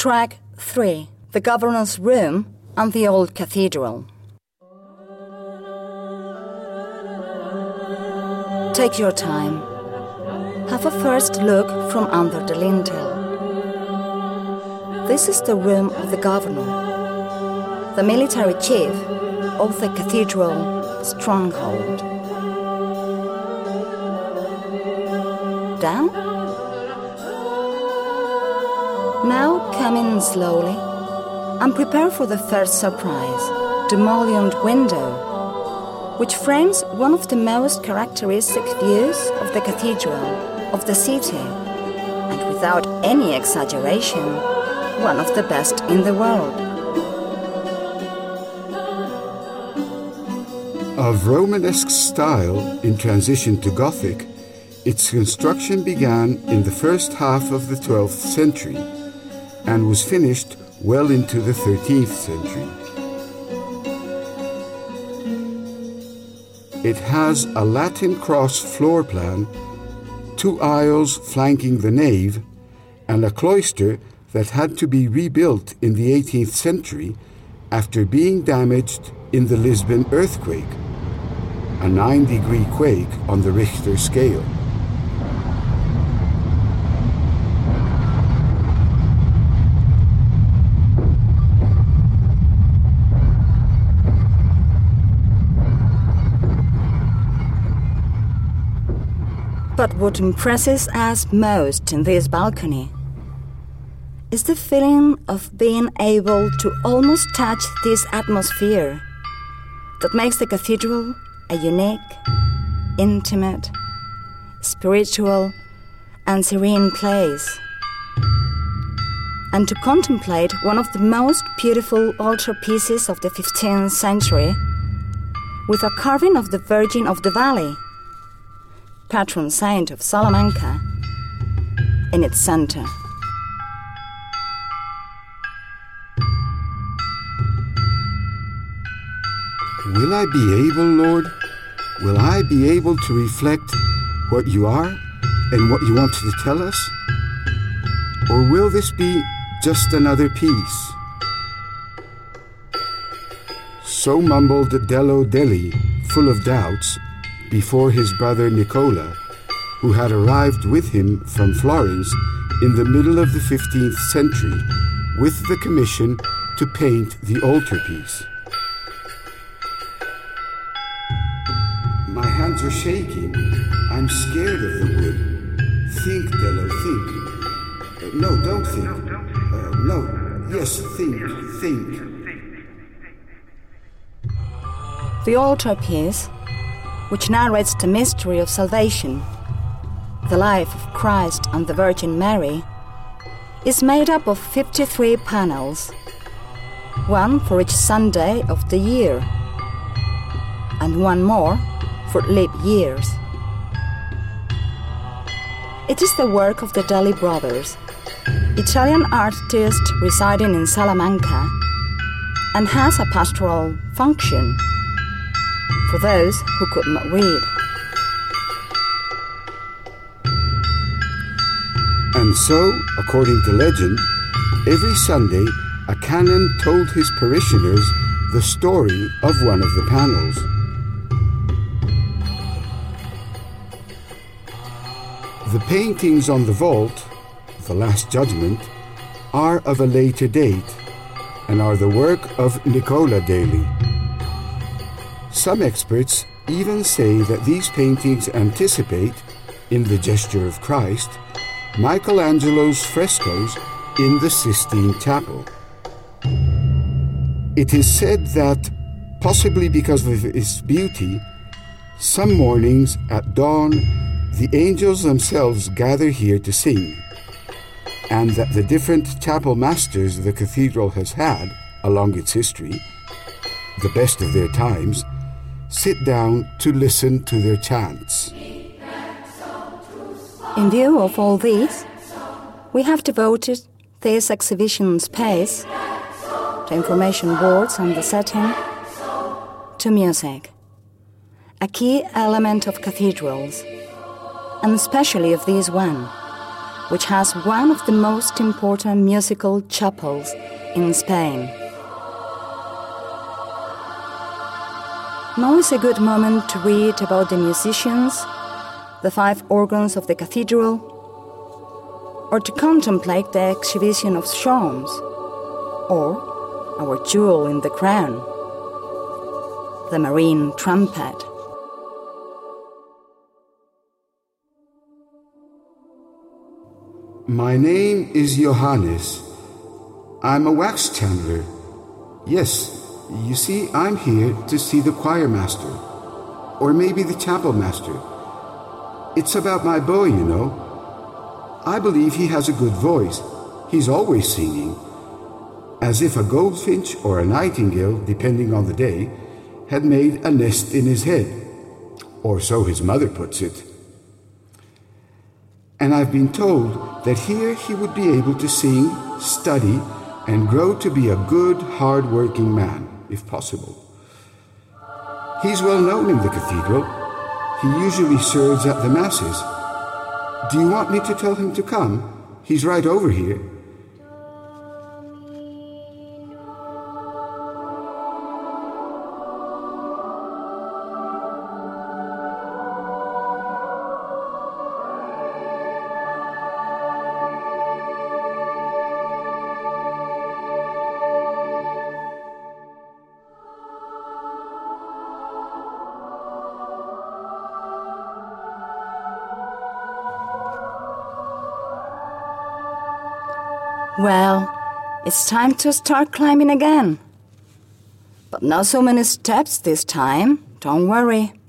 Track 3, The Governor's Room and the Old Cathedral. Take your time. Have a first look from under the lintel. This is the room of the governor, the military chief of the cathedral stronghold. Down? Now come in slowly and prepare for the first surprise, the mullioned window, which frames one of the most characteristic views of the cathedral, of the city, and without any exaggeration, one of the best in the world. Of Romanesque style in transition to Gothic, its construction began in the first half of the 12th century and was finished well into the 13th century. It has a Latin cross floor plan, 2 aisles flanking the nave, and a cloister that had to be rebuilt in the 18th century after being damaged in the Lisbon earthquake, a 9-degree quake on the Richter scale. But what impresses us most in this balcony is the feeling of being able to almost touch this atmosphere that makes the cathedral a unique, intimate, spiritual, and serene place, and to contemplate one of the most beautiful altarpieces of the 15th century with a carving of the Virgin of the Valley, patron saint of Salamanca, in its center. Will I be able, Lord? Will I be able to reflect what you are and what you want to tell us? Or will this be just another piece? So mumbled Dello Delli, full of doubts, before his brother Nicola, who had arrived with him from Florence in the middle of the 15th century with the commission to paint the altarpiece. My hands are shaking. I'm scared of the wood. Think, Dello, think. No, don't think. No, yes, think. The altarpiece, which narrates the mystery of salvation, the life of Christ and the Virgin Mary, is made up of 53 panels, one for each Sunday of the year, and one more for leap years. It is the work of the Delli brothers, Italian artists residing in Salamanca, and has a pastoral function for those who could not read. And so, according to legend, every Sunday a canon told his parishioners the story of one of the panels. The paintings on the vault, the Last Judgment, are of a later date and are the work of Nicola Delli. Some experts even say that these paintings anticipate, in the Gesture of Christ, Michelangelo's frescoes in the Sistine Chapel. It is said that, possibly because of its beauty, some mornings at dawn the angels themselves gather here to sing, and that the different chapel masters the cathedral has had along its history, the best of their times, sit down to listen to their chants. In view of all these, we have devoted this exhibition space, the information boards and the setting, to music, a key element of cathedrals, and especially of this one, which has one of the most important musical chapels in Spain. Now is a good moment to read about the musicians, the 5 organs of the cathedral, or to contemplate the exhibition of shawms, or our jewel in the crown, the marine trumpet. My name is Johannes. I'm a wax chandler. Yes, you see, I'm here to see the choir master, or maybe the chapel master. It's about my boy, you know. I believe he has a good voice. He's always singing, as if a goldfinch or a nightingale, depending on the day, had made a nest in his head, or so his mother puts it. And I've been told that here he would be able to sing, study, and grow to be a good, hard-working man, if possible. He's well known in the cathedral. He usually serves at the masses. Do you want me to tell him to come? He's right over here. Well, it's time to start climbing again. But not so many steps this time, don't worry.